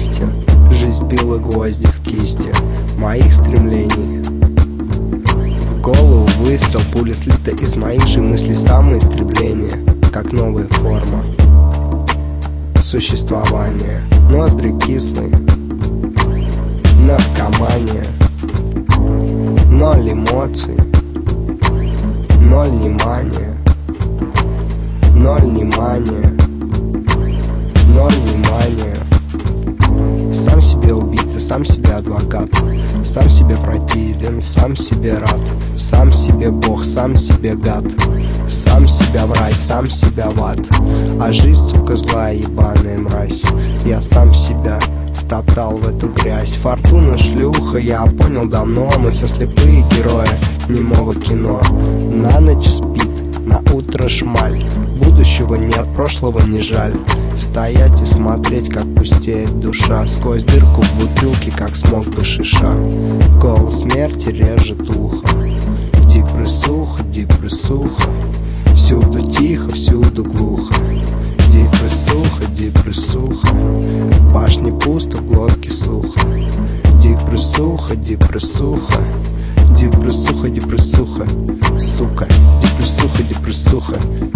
листья. Жизнь била гвозди в кисти моих стремлений. В голову выстрел, пуля слита из моих же мыслей. Самоистребление, как новая форма существования. Ноздри кислые, наркомания. Ноль эмоций, ноль внимания, ноль внимания, ноль внимания. Сам себе убийца, сам себе адвокат, сам себе противен, сам себе рад, сам себе бог, сам себе гад, сам себя в рай, сам себя в ад. А жизнь, сука, злая, ебаная мразь. Я сам себя втоптал в эту грязь. Фортуна шлюха, я понял давно. Мы все слепые герои немого кино. На ночь спит, на утро шмаль. Будущего нет, прошлого не жаль. Стоять и смотреть, как пустеет душа. Сквозь дырку в бутылке, как смог бы шиша. Голос смерти режет ухо. Депрессуха, депрессуха. Всюду тихо, всюду глухо. Депрессуха, депрессуха. В башне пусто, в глотке сухо. Депрессуха, депрессуха. Депрессуха, депрессуха. Сука, депрессуха, депрессуха.